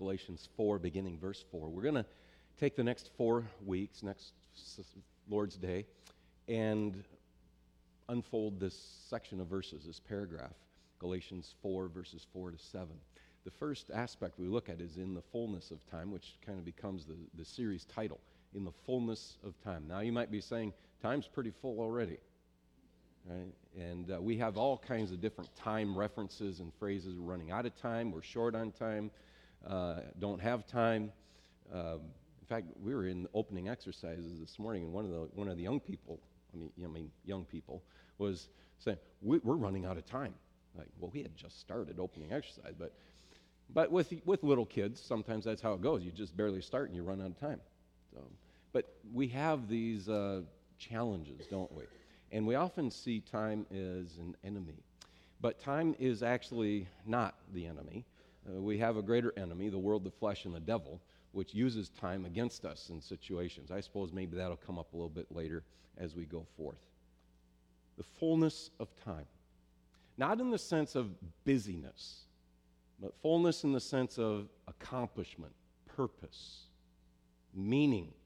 Galatians 4, beginning verse 4. We're going to take the next 4 weeks, next Lord's Day, and unfold this section of verses, this paragraph, Galatians 4, verses 4 to 7. The first aspect we look at is in the fullness of time, which kind of becomes the series title, in the fullness of time. Now you might be saying, time's pretty full already. Right? And we have all kinds of different time references and phrases. We're running out of time, we're short on time, don't have time. In fact, we were in opening exercises this morning, and one of the young people, young people, was saying, we're running out of time. Like, well, we had just started opening exercise, but with little kids, sometimes that's how it goes. You just barely start and you run out of time. But we have these challenges, don't we? And we often see time as an enemy. But time is actually not the enemy. We have a greater enemy, the world, the flesh, and the devil, which uses time against us in situations. I suppose maybe that'll come up a little bit later as we go forth. The fullness of time. Not in the sense of busyness, but fullness in the sense of accomplishment, purpose, meaning.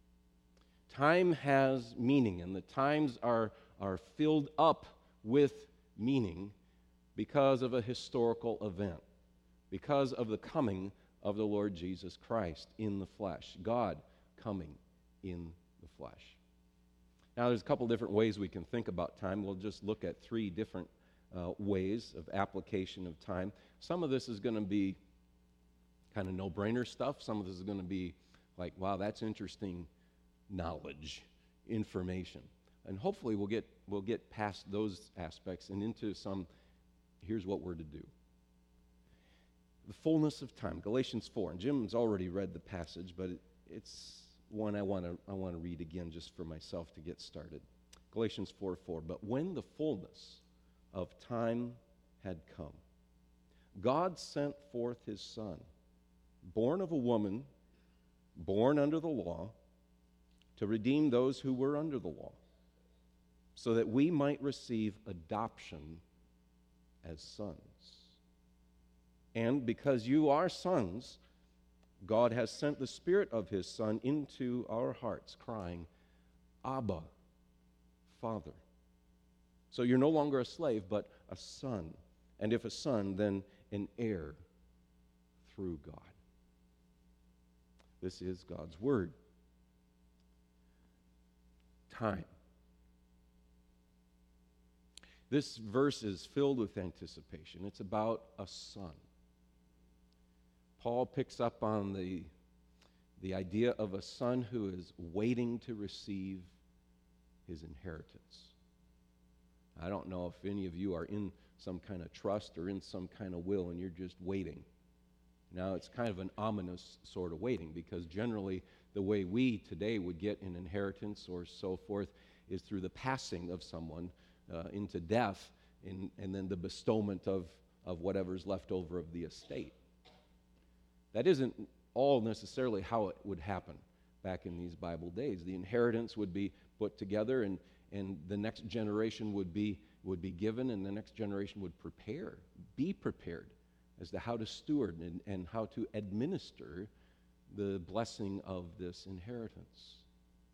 Time has meaning, and the times are filled up with meaning because of a historical event, because of the coming of the Lord Jesus Christ in the flesh, God coming in the flesh. Now, there's a couple different ways we can think about time. We'll just look at 3 different ways of application of time. Some of this is going to be kind of no-brainer stuff. Some of this is going to be like, wow, that's interesting knowledge, information. And hopefully we'll get past those aspects and into some, here's what we're to do. The fullness of time, Galatians 4. And Jim's already read the passage, but it's one I want to read again just for myself to get started. Galatians 4:4. But when the fullness of time had come, God sent forth his Son, born of a woman, born under the law, to redeem those who were under the law, so that we might receive adoption as sons. And because you are sons, God has sent the Spirit of his Son into our hearts, crying, Abba, Father. So you're no longer a slave, but a son. And if a son, then an heir through God. This is God's Word. Time. This verse is filled with anticipation. It's about a son. Paul picks up on the idea of a son who is waiting to receive his inheritance. I don't know if any of you are in some kind of trust or in some kind of will and you're just waiting. Now, it's kind of an ominous sort of waiting, because generally the way we today would get an inheritance or so forth is through the passing of someone into death and then the bestowment of whatever's left over of the estate. That isn't all necessarily how it would happen back in these Bible days. The inheritance would be put together and the next generation would be given, and the next generation would be prepared as to how to steward and how to administer the blessing of this inheritance.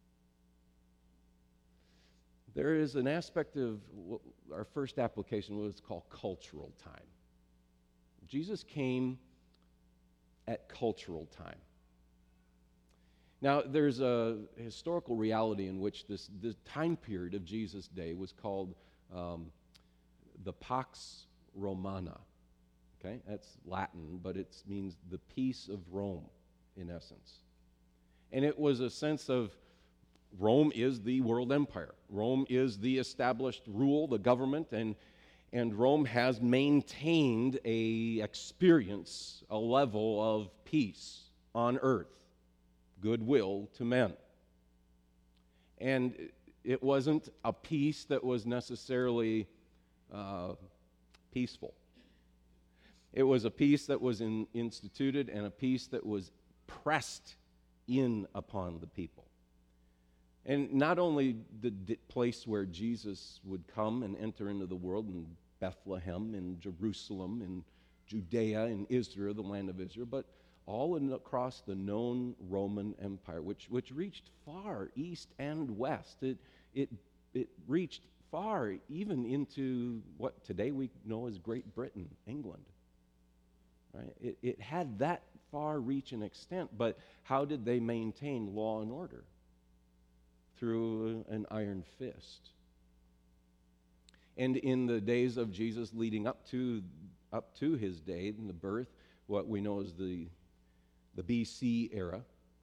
There is an aspect of our first application, what is called cultural time. Jesus came at cultural time. Now, there's a historical reality in which this time period of Jesus' day was called the Pax Romana. Okay, that's Latin, but it means the peace of Rome, in essence. And it was a sense of Rome is the world empire. Rome is the established rule, the government, and Rome has maintained a level of peace on earth, goodwill to men. And it wasn't a peace that was necessarily peaceful. It was a peace that was instituted and a peace that was pressed in upon the people. And not only the place where Jesus would come and enter into the world in Bethlehem, in Jerusalem, in Judea, in Israel, the land of Israel, but across the known Roman Empire, which reached far east and west. It reached far even into what today we know as Great Britain, England. Right? It had that far reach and extent, but how did they maintain law and order? Through an iron fist. And in the days of Jesus leading up to his day and the birth, what we know as the BC era,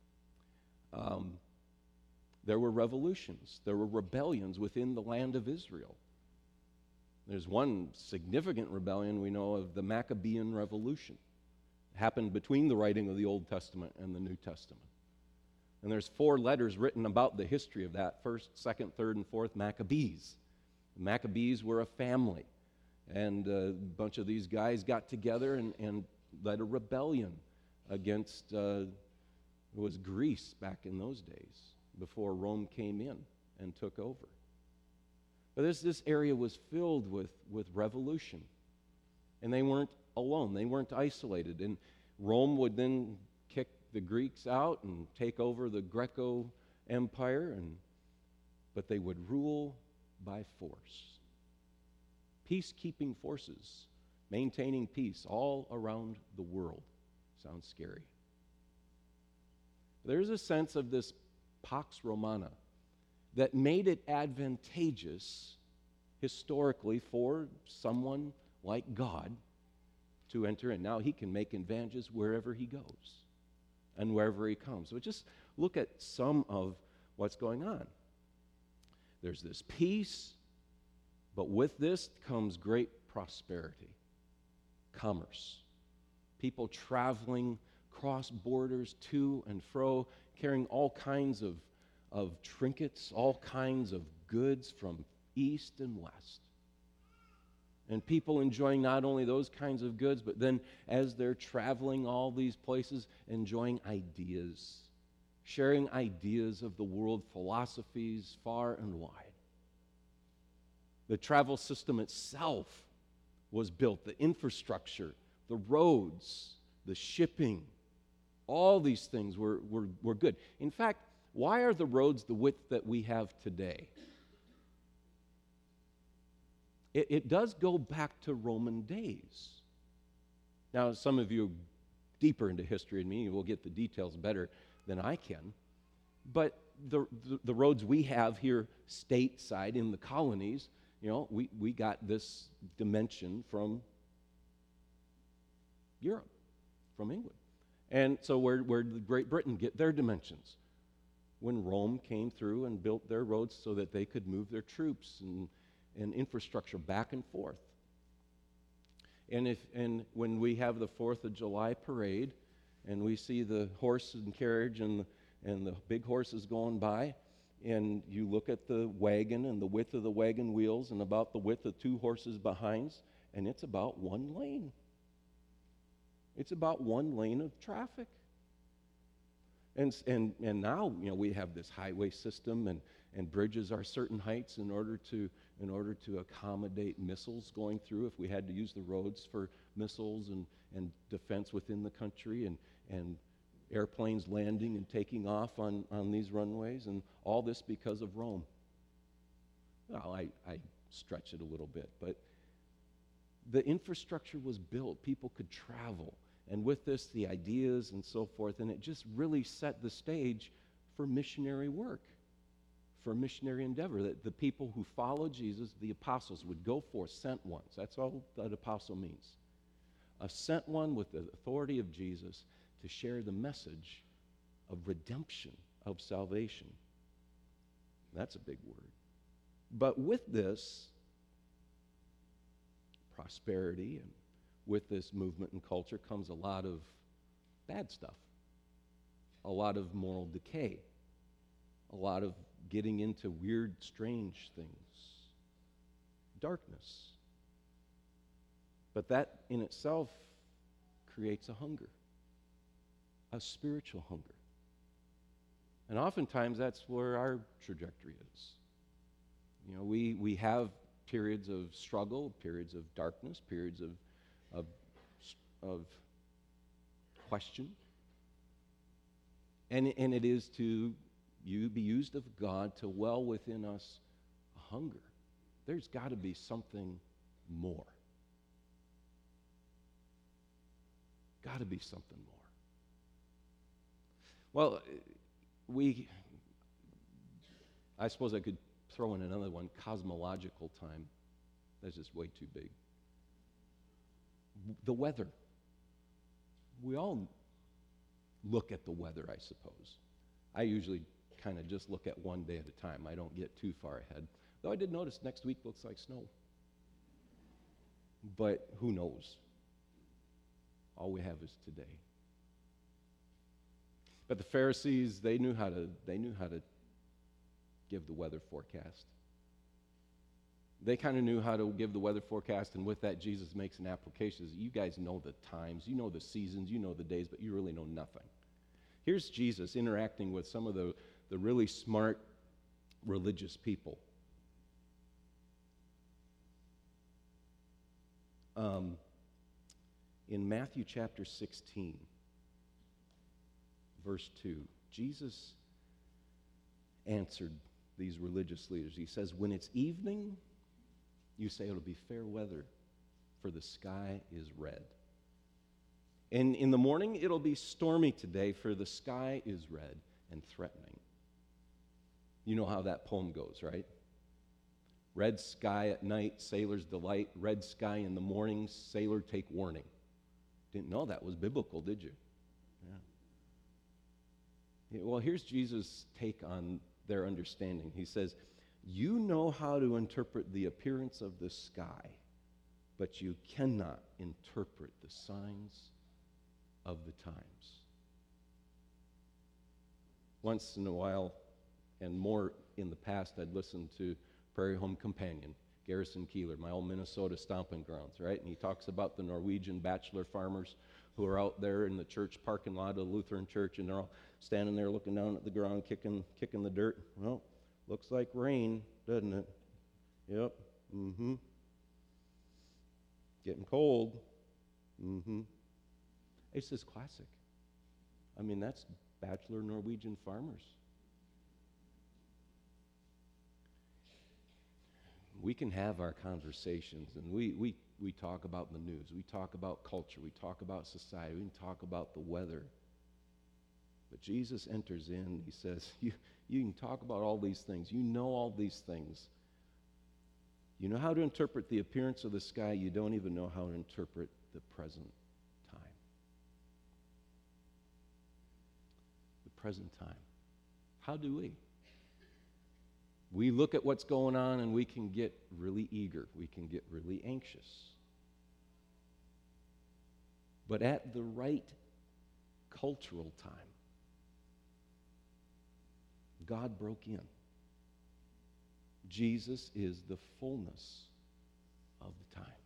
there were revolutions. There were rebellions within the land of Israel. There's one significant rebellion we know of, the Maccabean Revolution. It happened between the writing of the Old Testament and the New Testament. And there's 4 letters written about the history of that, 1st, 2nd, 3rd, and 4th Maccabees. The Maccabees were a family, and a bunch of these guys got together and led a rebellion against, it was Greece back in those days, before Rome came in and took over. But this area was filled with revolution. And they weren't alone. They weren't isolated. And Rome would then kick the Greeks out and take over the Greco Empire, but they would rule by force. Peacekeeping forces, maintaining peace all around the world. Sounds scary. There's a sense of this Pax Romana that made it advantageous historically for someone like God to enter in. Now he can make advantages wherever he goes and wherever he comes. So just look at some of what's going on. There's this peace, but with this comes great prosperity, commerce, people traveling cross borders to and fro, carrying all kinds of trinkets, all kinds of goods from east and west. And people enjoying not only those kinds of goods, but then as they're traveling all these places, enjoying ideas, sharing ideas of the world, philosophies far and wide. The travel system itself was built, the infrastructure, the roads, the shipping, all these things were good. In fact, why are the roads the width that we have today? It does go back to Roman days. Now, some of you deeper into history than me will get the details better than I can. But the roads we have here stateside in the colonies, we got this dimension from Europe, from England. And so where did Great Britain get their dimensions? When Rome came through and built their roads so that they could move their troops and infrastructure back and forth. And when we have the 4th of July parade and we see the horse and carriage and the big horses going by, and you look at the wagon and the width of the wagon wheels and about the width of 2 horses behind, and it's about 1 lane. It's about 1 lane of traffic. And now we have this highway system and bridges are certain heights in order to accommodate missiles going through if we had to use the roads for missiles and defense within the country and airplanes landing and taking off on these runways, and all this because of Rome. Well, I stretch it a little bit, but the infrastructure was built. People could travel. And with this, the ideas and so forth, and it just really set the stage for missionary work, for missionary endeavor, that the people who followed Jesus, the apostles, would go forth, sent ones. That's all that apostle means. A sent one with the authority of Jesus to share the message of redemption, of salvation. That's a big word. But with this prosperity and with this movement and culture comes a lot of bad stuff, a lot of moral decay, a lot of getting into weird, strange things, darkness. But that in itself creates a hunger, a spiritual hunger. And oftentimes that's where our trajectory is. We have periods of struggle, periods of darkness, periods of question, And it is to be used of God to well within us a hunger. There's got to be something more. Got to be something more. Well, I suppose I could throw in another one, cosmological time. That's just way too big. The weather. We all look at the weather, I suppose. I usually kind of just look at one day at a time. I don't get too far ahead. Though I did notice next week looks like snow. But who knows? All we have is today. But the Pharisees, they knew how to give the weather forecast. They kind of knew how to give the weather forecast, and with that, Jesus makes an application. You guys know the times, you know the seasons, you know the days, but you really know nothing. Here's Jesus interacting with some of the really smart religious people. In Matthew chapter 16, verse 2, Jesus answered these religious leaders. He says, when it's evening, you say it'll be fair weather, for the sky is red. And in the morning, it'll be stormy today, for the sky is red and threatening. You know how that poem goes, right? Red sky at night, sailor's delight. Red sky in the morning, sailor take warning. Didn't know that was biblical, did you? Yeah. Well, here's Jesus' take on their understanding. He says, you know how to interpret the appearance of the sky, but you cannot interpret the signs of the times. Once in a while, and more in the past, I'd listen to Prairie Home Companion, Garrison Keillor, my old Minnesota stomping grounds, right? And he talks about the Norwegian bachelor farmers who are out there in the church parking lot of the Lutheran church, and they're all standing there looking down at the ground, kicking the dirt. Well, looks like rain, doesn't it? Yep. Getting cold. It's just classic. I mean, that's bachelor Norwegian farmers. We can have our conversations, and we talk about the news, we talk about culture, we talk about society, we can talk about the weather. But Jesus enters in, he says, you can talk about all these things, you know all these things. You know how to interpret the appearance of the sky, you don't even know how to interpret the present time. The present time. How do we? We look at what's going on and we can get really eager. We can get really anxious. But at the right cultural time, God broke in. Jesus is the fullness of the times.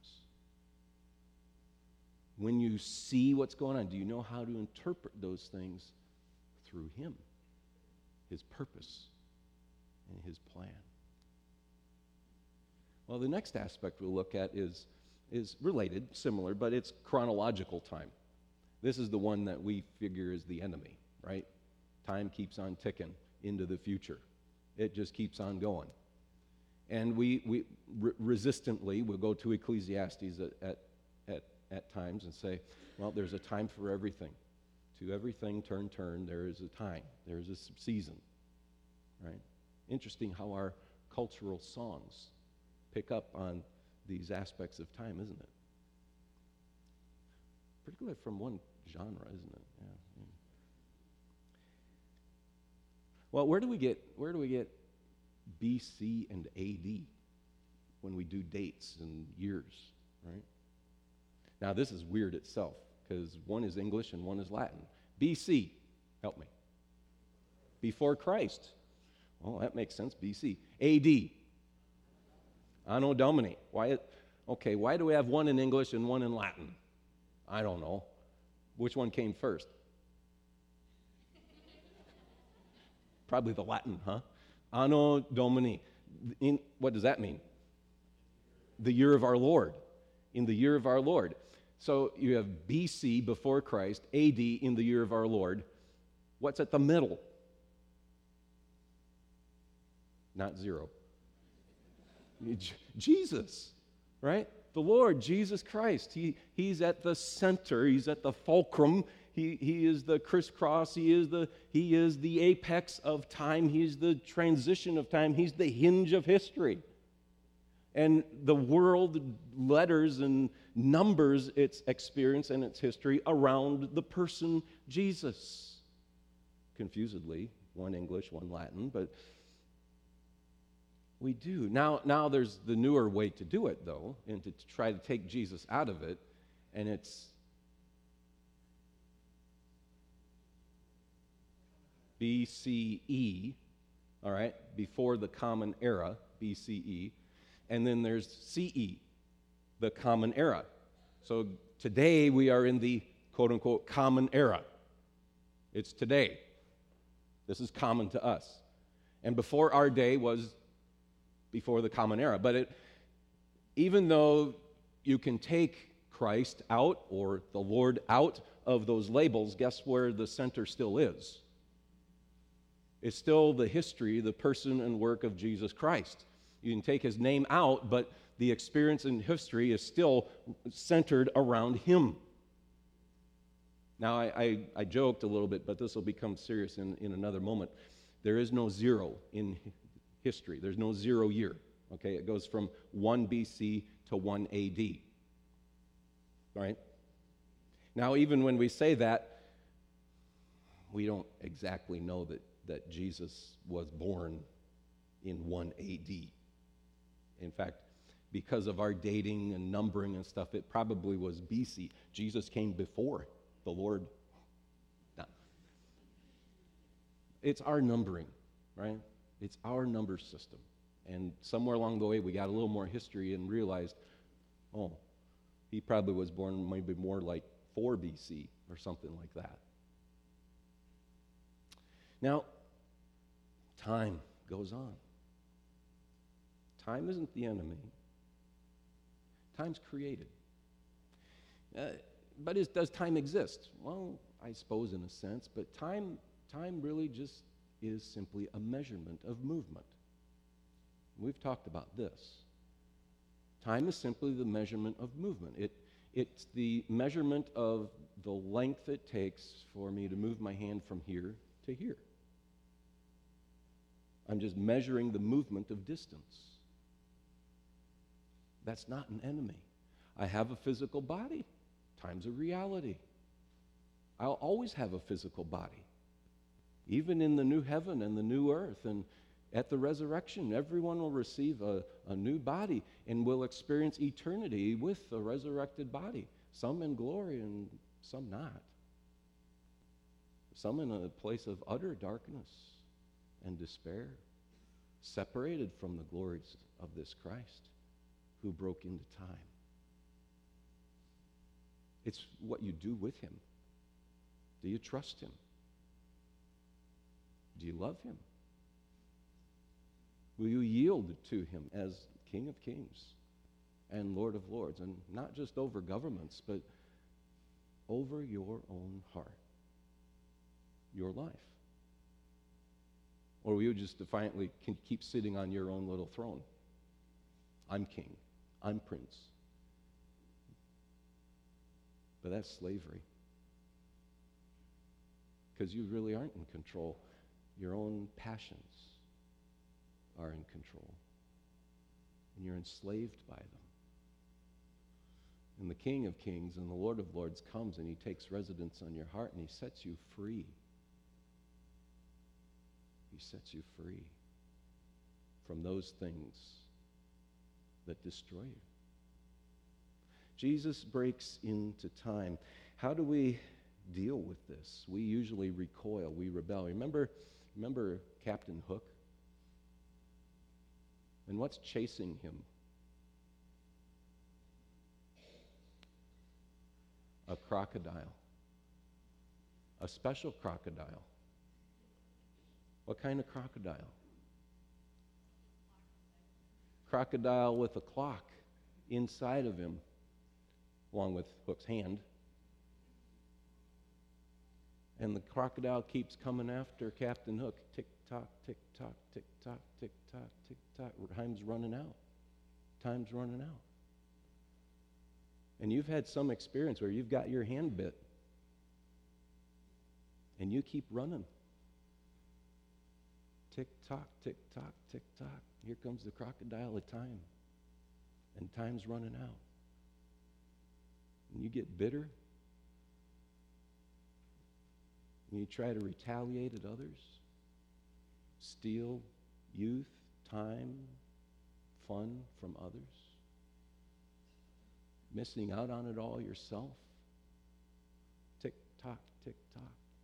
When you see what's going on, do you know how to interpret those things through Him, His purpose, and His plan? Well, the next aspect we'll look at is related, similar, but it's chronological time. This is the one that we figure is the enemy, right? Time keeps on ticking into the future. It just keeps on going. And we resistantly will go to Ecclesiastes at times and say, well, there's a time for everything. To everything, turn, there is a time. There is a season, right? Interesting how our cultural songs pick up on these aspects of time, isn't it? Particularly from one genre, isn't it? Yeah. Well, where do we get BC and AD when we do dates and years, right? Now, this is weird itself because one is English and one is Latin. BC, help me. Before Christ. Well, that makes sense. BC. AD. Anno Domini. Why do we have one in English and one in Latin? I don't know. Which one came first? Probably the Latin, huh? Anno Domini. What does that mean? The year of our Lord. In the year of our Lord. So you have BC, before Christ, AD, in the year of our Lord. What's at the middle? Not zero. Jesus, right? The Lord, Jesus Christ. He's at the center. He's at the fulcrum. He is the crisscross. He is the apex of time. He's the transition of time. He's the hinge of history. And the world letters and numbers its experience and its history around the person Jesus. Confusedly, one English, one Latin, but we do. Now there's the newer way to do it, though, and to try to take Jesus out of it, and it's BCE, all right, before the Common Era, BCE, and then there's CE, the Common Era. So today we are in the quote-unquote Common Era. It's today. This is common to us. And before our day was before the Common Era. But even though you can take Christ out or the Lord out of those labels, guess where the center still is? It's still the history, the person and work of Jesus Christ. You can take his name out, but the experience and history is still centered around him. Now, I joked a little bit, but this will become serious in another moment. There is no zero in history. There's no 0 year. Okay, it goes from 1 BC to 1 AD. Right? Now, even when we say that, we don't exactly know that Jesus was born in 1 AD. In fact, because of our dating and numbering and stuff, it probably was BC. Jesus came before the Lord. No. It's our numbering, right? It's our number system. And somewhere along the way, we got a little more history and realized, oh, he probably was born maybe more like 4 BC or something like that. Now, time goes on. Time isn't the enemy. Time's created. But does time exist? Well, I suppose in a sense, but time really just is simply a measurement of movement. We've talked about this. Time is simply the measurement of movement. It's the measurement of the length it takes for me to move my hand from here to here. I'm just measuring the movement of distance. That's not an enemy. I have a physical body. Time's a reality. I'll always have a physical body. Even in the new heaven and the new earth and at the resurrection, everyone will receive a new body and will experience eternity with a resurrected body. Some in glory and some not. Some in a place of utter darkness and despair, separated from the glories of this Christ who broke into time. It's what you do with him. Do you trust him? Do you love him? Will you yield to him as King of Kings and Lord of Lords, and not just over governments, but over your own heart, your life? Or will you just defiantly keep sitting on your own little throne? I'm king. I'm prince. But that's slavery. Because you really aren't in control. Your own passions are in control. And you're enslaved by them. And the King of Kings and the Lord of Lords comes and he takes residence on your heart and he sets you free. He sets you free from those things that destroy you. Jesus breaks into time. How do we deal with this? We usually recoil, we rebel. Remember Captain Hook? And what's chasing him? A crocodile. A special crocodile. What kind of crocodile? Crocodile with a clock inside of him, along with Hook's hand. And the crocodile keeps coming after Captain Hook. Tick-tock, tick-tock, tick-tock, tick-tock, tick-tock. Time's running out. Time's running out. And you've had some experience where you've got your hand bit. And you keep running. Tick-tock, tick-tock, tick-tock. Here comes the crocodile of time. And time's running out. And you get bitter. And you try to retaliate at others. Steal youth, time, fun from others. Missing out on it all yourself. Tick-tock, tick-tock.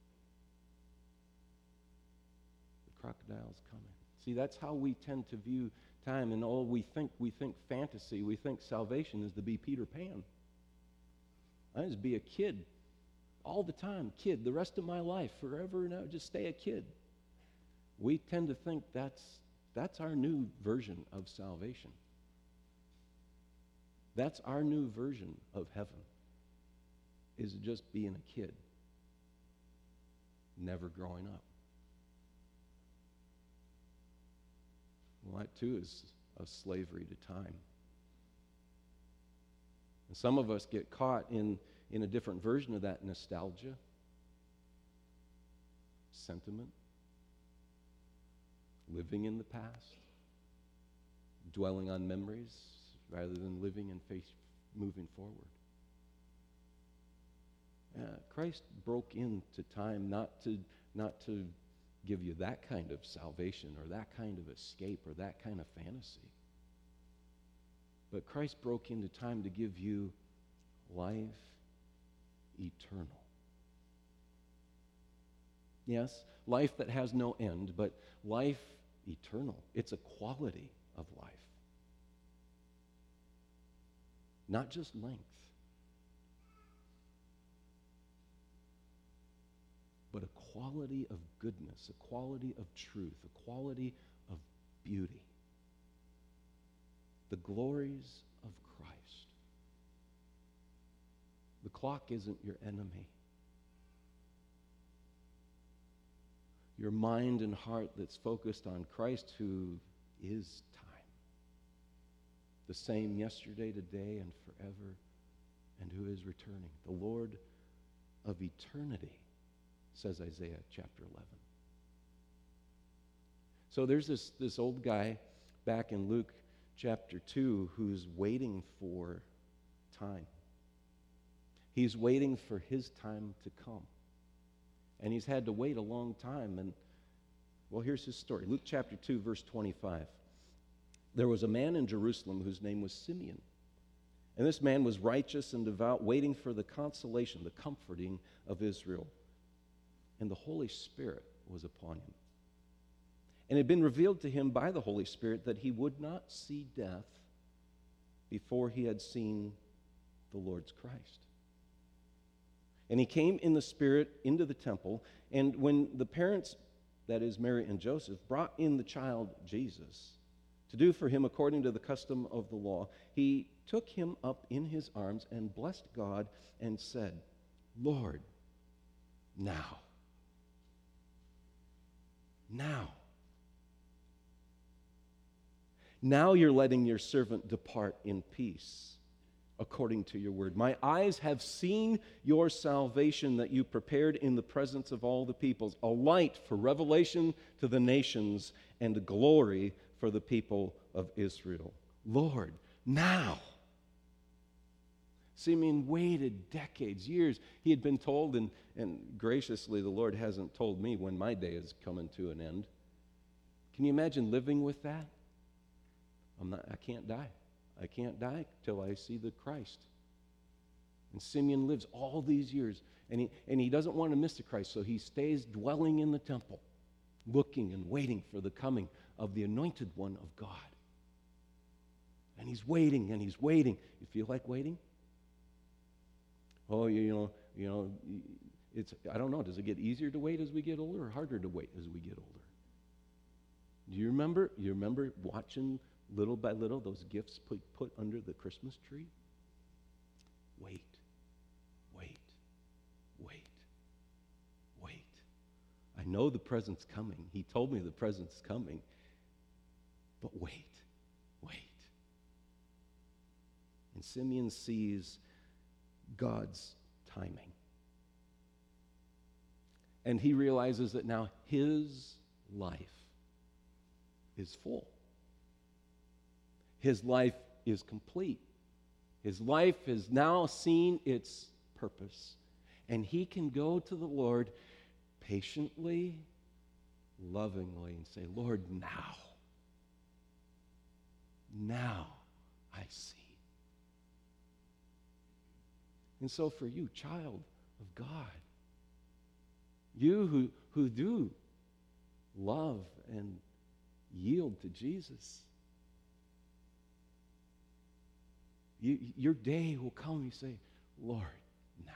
The crocodile's coming. See, that's how we tend to view time, and all we think fantasy, we think salvation is to be Peter Pan. I just be a kid all the time, kid, the rest of my life, forever and ever, just stay a kid. We tend to think that's our new version of salvation. That's our new version of heaven, is just being a kid, never growing up. Well, that too is a slavery to time. And some of us get caught in a different version of that nostalgia, sentiment, living in the past, dwelling on memories rather than living in faith, moving forward. Christ broke into time not to give you that kind of salvation or that kind of escape or that kind of fantasy. But Christ broke into time to give you life eternal. Yes, life that has no end, but life eternal. It's a quality of life. Not just length, but a quality of goodness, a quality of truth, a quality of beauty. The glories of Christ. The clock isn't your enemy. Your mind and heart that's focused on Christ, who is time. The same yesterday, today, and forever, and who is returning. The Lord of eternity, says Isaiah chapter 11. So there's this old guy back in Luke chapter 2 who's waiting for time. He's waiting for his time to come. And he's had to wait a long time. And, well, here's his story. Luke chapter 2, verse 25. There was a man in Jerusalem whose name was Simeon. And this man was righteous and devout, waiting for the consolation, the comforting of Israel. And the Holy Spirit was upon him. And it had been revealed to him by the Holy Spirit that he would not see death before he had seen the Lord's Christ. And he came in the Spirit into the temple, and when the parents, that is Mary and Joseph, brought in the child Jesus to do for him according to the custom of the law, he took him up in his arms and blessed God and said, Lord, now, you're letting your servant depart in peace according to your word. My eyes have seen your salvation that you prepared in the presence of all the peoples, a light for revelation to the nations and a glory for the people of Israel. Lord, now. Simeon waited decades, years. He had been told, and graciously the Lord hasn't told me when my day is coming to an end. Can you imagine living with that? I can't die. I can't die till I see the Christ. And Simeon lives all these years, and he doesn't want to miss the Christ, so he stays dwelling in the temple, looking and waiting for the coming of the anointed one of God. And he's waiting, and he's waiting. You feel like waiting? Oh, you know, it's, I don't know, does it get easier to wait as we get older or harder to wait as we get older? Do you remember watching little by little those gifts put under the Christmas tree? Wait, wait, wait, wait. know the present's coming. He told me the present's coming. But wait. And Simeon sees God's timing. And he realizes that now his life is full. His life is complete. His life has now seen its purpose. And he can go to the Lord patiently, lovingly, and say, Lord, now I see. And so for you, child of God, you who do love and yield to Jesus, your day will come and you say, Lord, now.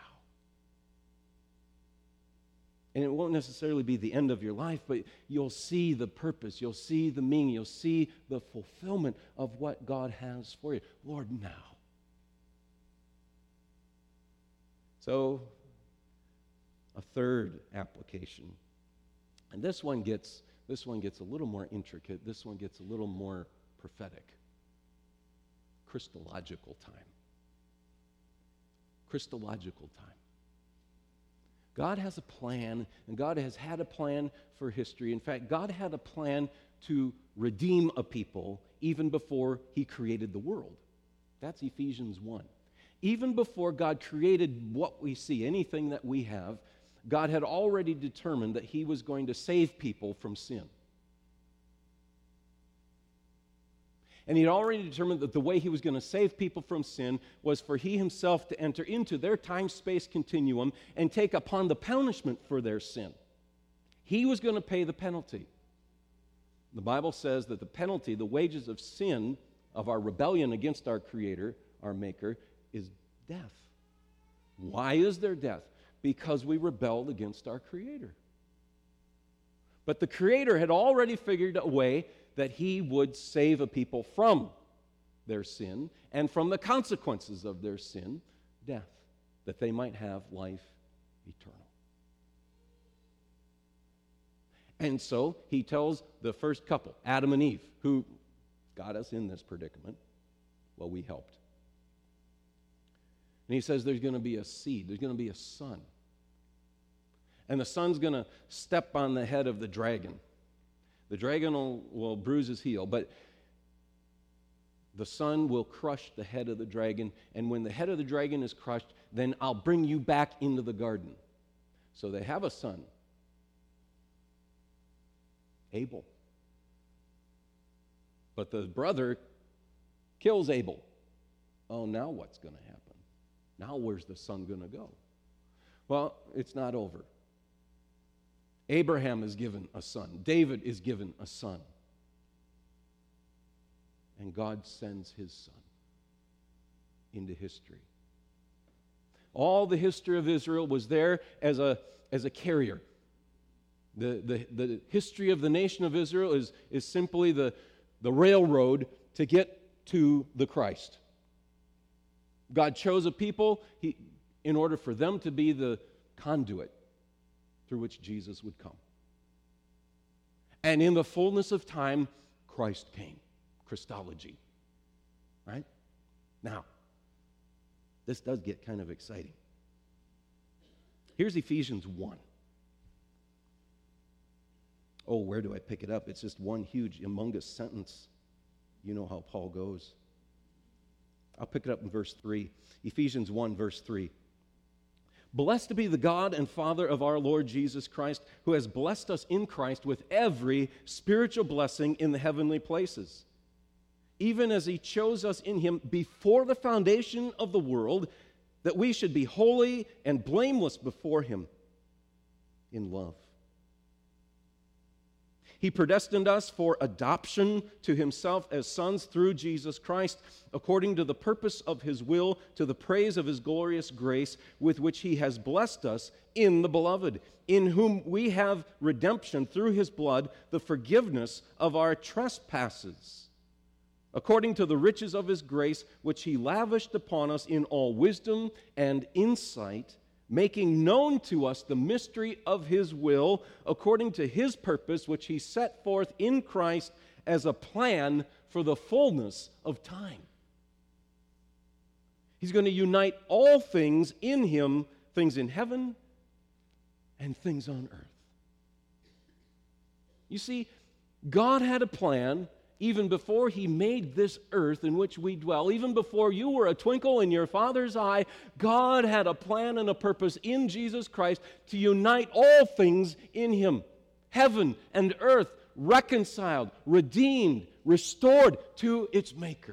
And it won't necessarily be the end of your life, but you'll see the purpose, you'll see the meaning, you'll see the fulfillment of what God has for you. Lord, now. So, a third application. And this one gets a little more intricate. This one gets a little more prophetic. Christological time. Christological time. God has a plan, and God has had a plan for history. In fact, God had a plan to redeem a people even before he created the world. That's Ephesians 1. Even before God created what we see, anything that we have, God had already determined that he was going to save people from sin. And he had already determined that the way he was going to save people from sin was for he himself to enter into their time-space continuum and take upon the punishment for their sin. He was going to pay the penalty. The Bible says that the penalty, the wages of sin, of our rebellion against our Creator, our Maker, is death. Why is there death? Because we rebelled against our Creator. But the Creator had already figured a way that he would save a people from their sin and from the consequences of their sin, death, that they might have life eternal. And so he tells the first couple, Adam and Eve, who got us in this predicament. Well, we helped. And he says there's going to be a seed, there's going to be a son. And the son's going to step on the head of the dragon. The dragon will bruise his heel, but the son will crush the head of the dragon. And when the head of the dragon is crushed, then I'll bring you back into the garden. So they have a son, Abel. But the brother kills Abel. Oh, now what's going to happen? Now where's the son going to go? Well, it's not over. Abraham is given a son. David is given a son. And God sends his son into history. All the history of Israel was there as a carrier. The history of the nation of Israel is simply the railroad to get to the Christ. God chose a people in order for them to be the conduit through which Jesus would come. And in the fullness of time, Christ came. Christology. Right? Now, this does get kind of exciting. Here's Ephesians 1. Oh, where do I pick it up? It's just one huge, humongous sentence. You know how Paul goes. I'll pick it up in verse 3. Ephesians 1, verse 3. Blessed be the God and Father of our Lord Jesus Christ, who has blessed us in Christ with every spiritual blessing in the heavenly places, even as he chose us in him before the foundation of the world, that we should be holy and blameless before him in love. He predestined us for adoption to himself as sons through Jesus Christ, according to the purpose of his will, to the praise of his glorious grace, with which he has blessed us in the Beloved, in whom we have redemption through his blood, the forgiveness of our trespasses, according to the riches of his grace, which he lavished upon us in all wisdom and insight, making known to us the mystery of his will, according to his purpose, which he set forth in Christ as a plan for the fullness of time. He's going to unite all things in him, things in heaven and things on earth. You see, God had a plan even before he made this earth in which we dwell. Even before you were a twinkle in your Father's eye, God had a plan and a purpose in Jesus Christ to unite all things in him. Heaven and earth reconciled, redeemed, restored to its maker.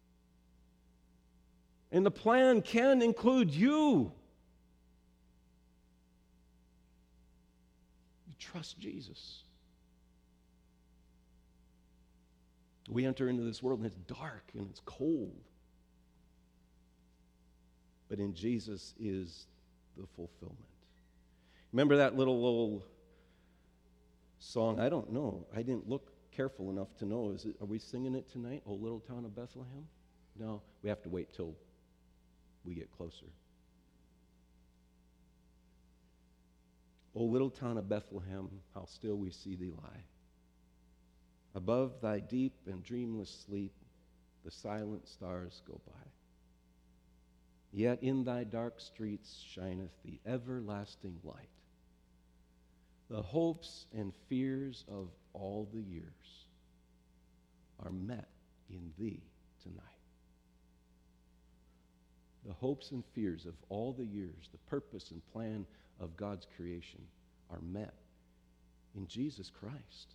And the plan can include you. You trust Jesus. We enter into this world and it's dark and it's cold. But in Jesus is the fulfillment. Remember that little song? I don't know. I didn't look careful enough to know. Are we singing it tonight? Oh, Little Town of Bethlehem? No, we have to wait till we get closer. O little town of Bethlehem, how still we see thee lie. Above thy deep and dreamless sleep, the silent stars go by. Yet in thy dark streets shineth the everlasting light. The hopes and fears of all the years are met in thee tonight. The hopes and fears of all the years, the purpose and plan of God's creation are met in Jesus Christ.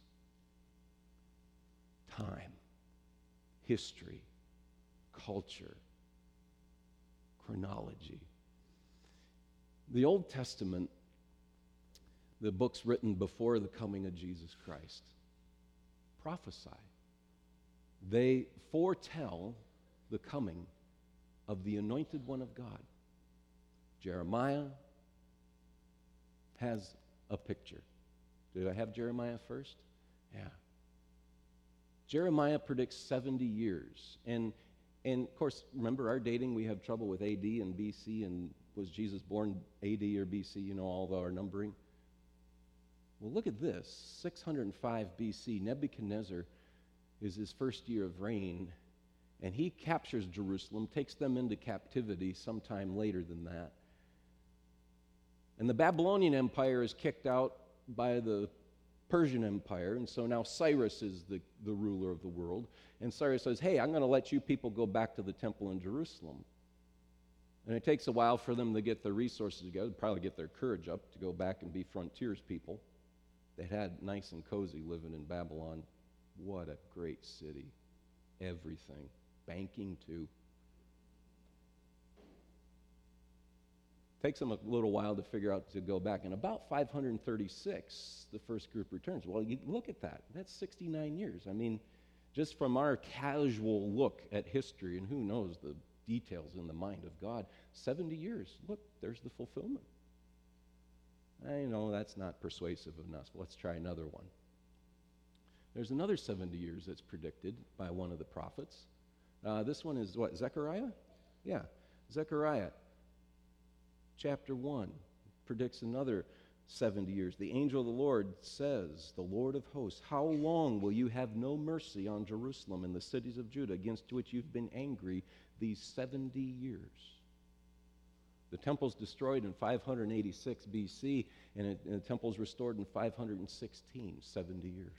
Time, history, culture, chronology. The Old Testament, the books written before the coming of Jesus Christ, prophesy. They foretell the coming of the anointed one of God. Jeremiah has a picture. Did I have Jeremiah first? Yeah. Jeremiah predicts 70 years. And of course, remember our dating, we have trouble with AD and BC, and was Jesus born AD or BC, you know, all of our numbering? Well, look at this. 605 BC, Nebuchadnezzar is his first year of reign, and he captures Jerusalem, takes them into captivity sometime later than that. And the Babylonian Empire is kicked out by the Persian Empire, and so now Cyrus is the ruler of the world. And Cyrus says, hey, I'm going to let you people go back to the temple in Jerusalem. And it takes a while for them to get their resources together, probably get their courage up to go back and be frontiers people. They had nice and cozy living in Babylon. What a great city. Everything. Banking too. Takes them a little while to figure out to go back. And about 536, the first group returns. Well, you look at that. That's 69 years. I mean, just from our casual look at history, and who knows the details in the mind of God, 70 years. Look, there's the fulfillment. I know that's not persuasive enough. Let's try another one. There's another 70 years that's predicted by one of the prophets. This one is what, Zechariah? Yeah, Zechariah. Chapter 1 predicts another 70 years. The angel of the Lord says, the Lord of hosts, how long will you have no mercy on Jerusalem and the cities of Judah against which you've been angry these 70 years? The temple's destroyed in 586 BC, and the temple's restored in 516, 70 years.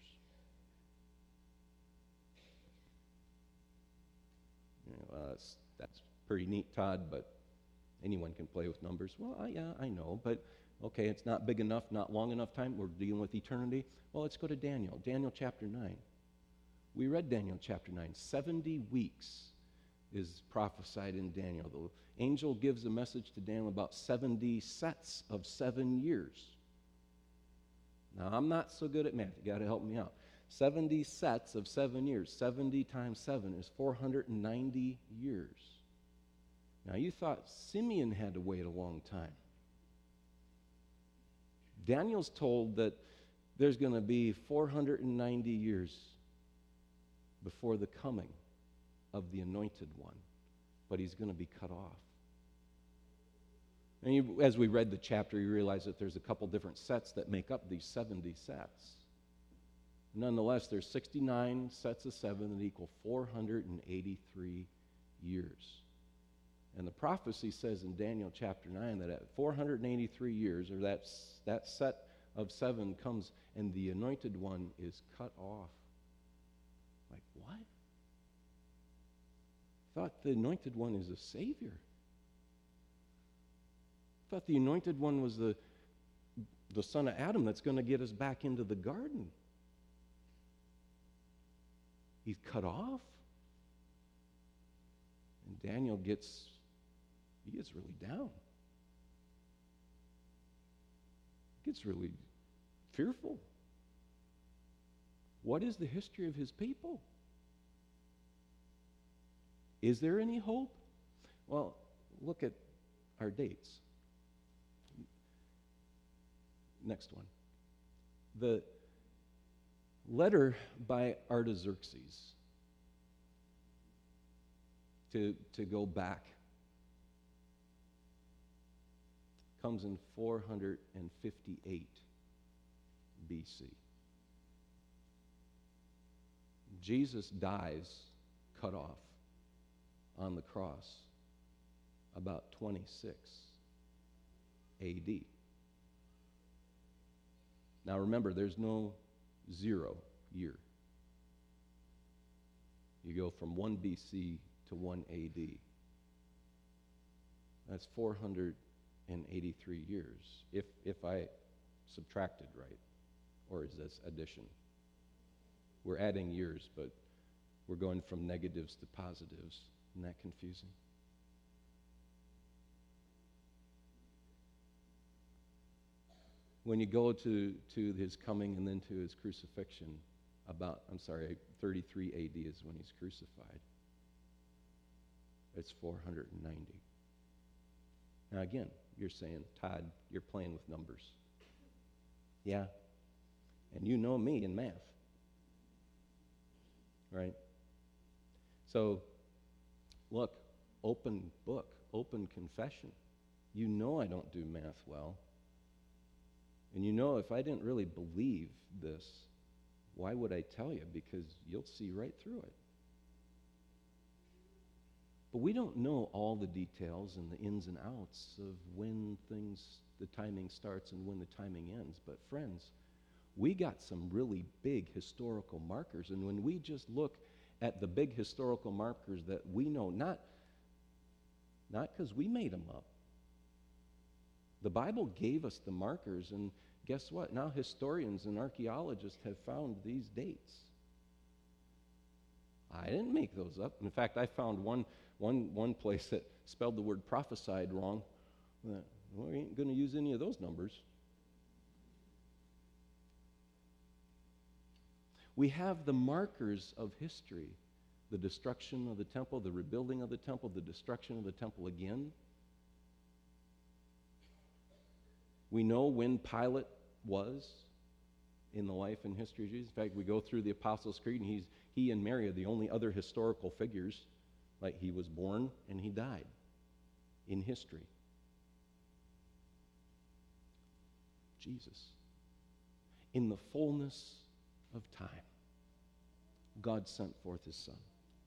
That's pretty neat, Todd, but anyone can play with numbers. Well, yeah, I know, but okay, it's not big enough, not long enough time. We're dealing with eternity. Well, let's go to Daniel. Daniel chapter 9. We read Daniel chapter 9. 70 weeks is prophesied in Daniel. The angel gives a message to Daniel about 70 sets of 7 years. Now, I'm not so good at math. You got to help me out. 70 sets of 7 years. 70 times 7 is 490 years. Now, you thought Simeon had to wait a long time. Daniel's told that there's going to be 490 years before the coming of the anointed one, but he's going to be cut off. And as we read the chapter, you realize that there's a couple different sets that make up these 70 sets. Nonetheless, there's 69 sets of 7 that equal 483 years. And the prophecy says in Daniel chapter 9 that at 483 years, or that set of 7 comes, and the anointed one is cut off. Like, what? I thought the anointed one is a savior. I thought the anointed one was the son of Adam that's going to get us back into the garden. He's cut off. And Daniel gets really down. He gets really fearful. What is the history of his people? Is there any hope? Well, look at our dates. Next one. The letter by Artaxerxes to go back comes in 458 BC. Jesus dies cut off on the cross about 26 AD. Now remember, there's no 0 year. You go from 1 BC to 1 AD. That's 483 years, if I subtracted right. Or is this addition? We're adding years, but we're going from negatives to positives. Isn't that confusing? When you go to his coming and then to his crucifixion, 33 AD is when he's crucified. It's 490. Now again, you're saying, Todd, you're playing with numbers. Yeah. And you know me in math. Right? So, look, open book, open confession. You know I don't do math well. And you know if I didn't really believe this, why would I tell you? Because you'll see right through it. But we don't know all the details and the ins and outs of when the timing starts and when the timing ends. But friends, we got some really big historical markers. And when we just look at the big historical markers that we know, not because we made them up. The Bible gave us the markers, and guess what? Now historians and archaeologists have found these dates. I didn't make those up. In fact, I found one place that spelled the word prophesied wrong. Well, we ain't going to use any of those numbers. We have the markers of history. The destruction of the temple, the rebuilding of the temple, the destruction of the temple again. We know when Pilate was in the life and history of Jesus. In fact, we go through the Apostles' Creed, and he and Mary are the only other historical figures. Like, he was born and he died in history. Jesus. In the fullness of time, God sent forth his Son.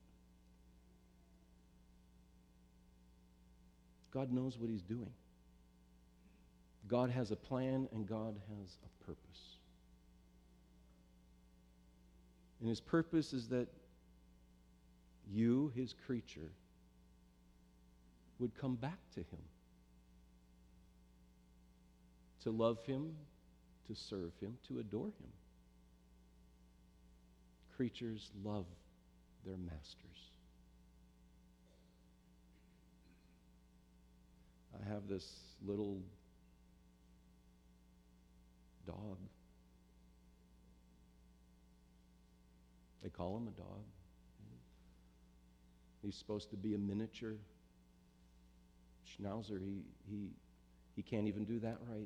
God knows what he's doing. God has a plan and God has a purpose. And his purpose is that you, his creature, would come back to him. To love him, to serve him, to adore him. Creatures love their masters. I have this little dog. They call him a dog. He's supposed to be a miniature schnauzer. He can't even do that right.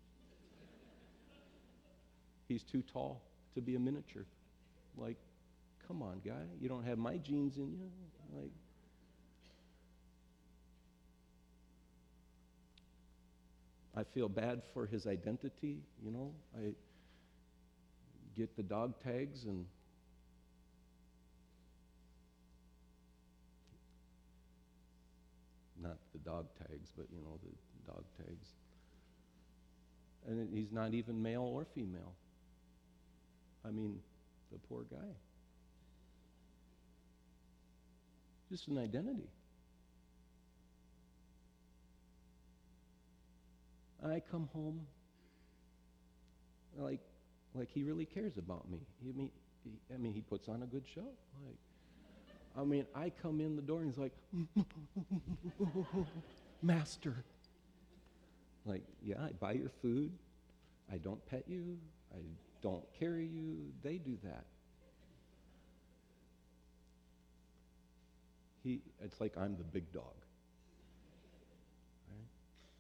He's too tall to be a miniature. Like, come on, guy. You don't have my genes in you. Like, I feel bad for his identity, you know. I get the dog tags and not the dog tags, but you know, the dog tags. And he's not even male or female. I mean, the poor guy. Just an identity. I come home like he really cares about me. He puts on a good show. I come in the door and he's like, Master. Like, yeah, I buy your food. I don't pet you. I don't carry you. They do that. It's like I'm the big dog. Right?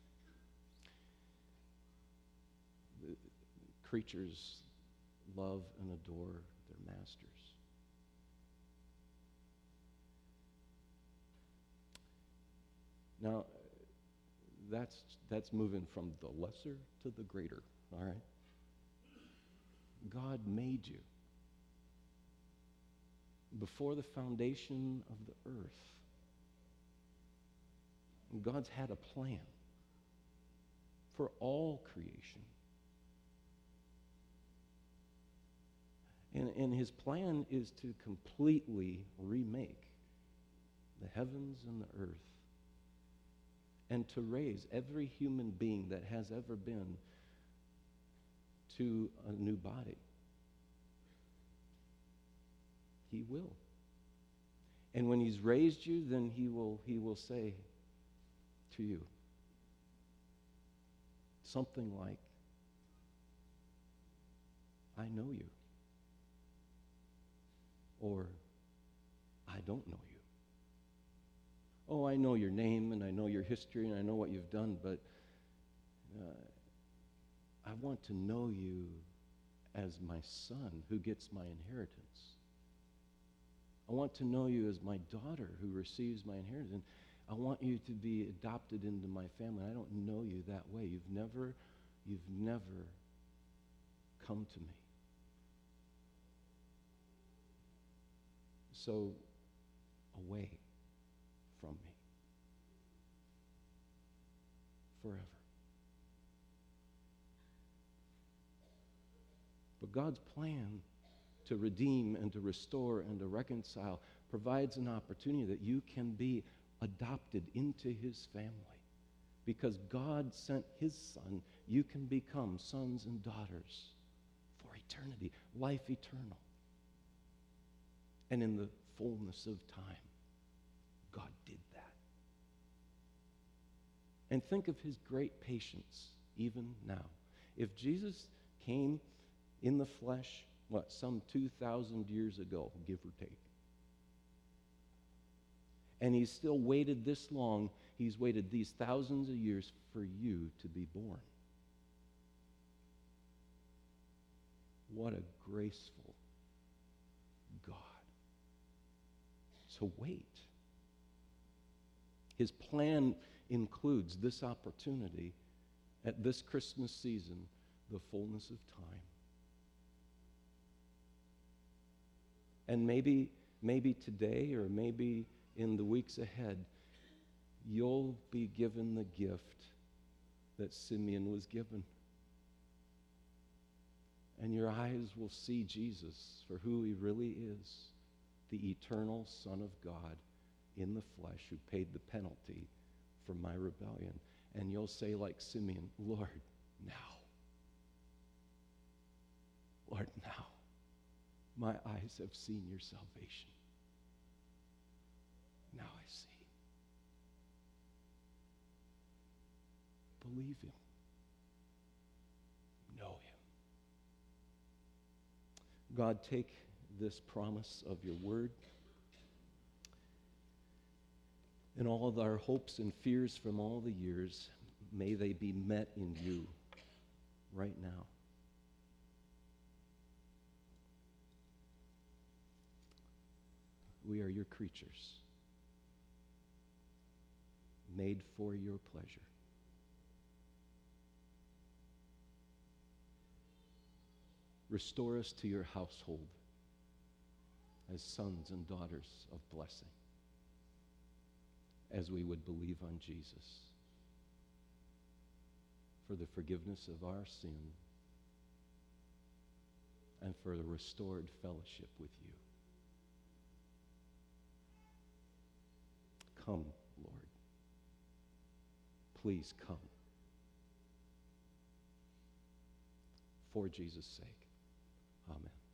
The creatures love and adore their masters. Now, that's moving from the lesser to the greater, all right? God made you before the foundation of the earth. God's had a plan for all creation. And his plan is to completely remake the heavens and the earth and to raise every human being that has ever been to a new body. He will. And when he's raised you, then he will say to you something like, I know you. Or, I don't know you. Oh, I know your name, and I know your history, and I know what you've done, but I want to know you as my son who gets my inheritance. I want to know you as my daughter who receives my inheritance. I want you to be adopted into my family. I don't know you that way. You've never come to me. So, away from me forever. But God's plan to redeem and to restore and to reconcile provides an opportunity that you can be adopted into his family. Because God sent his son, you can become sons and daughters for eternity, life eternal. And in the fullness of time, God did that. And think of his great patience even now. If Jesus came in the flesh, some 2,000 years ago, give or take, and he's still waited this long, he's waited these thousands of years for you to be born. What a graceful God. So wait. His plan includes this opportunity at this Christmas season, the fullness of time. And maybe today or maybe in the weeks ahead, you'll be given the gift that Simeon was given. And your eyes will see Jesus for who he really is, the eternal Son of God in the flesh who paid the penalty for my rebellion. And you'll say like Simeon, Lord, now. Lord, now. My eyes have seen your salvation. Now I see. Believe him. Know him. God, take this promise of your word and all of our hopes and fears from all the years, may they be met in you right now. We are your creatures, made for your pleasure. Restore us to your household as sons and daughters of blessing, as we would believe on Jesus for the forgiveness of our sin and for the restored fellowship with you. Come, Lord. Please come. For Jesus' sake. Amen.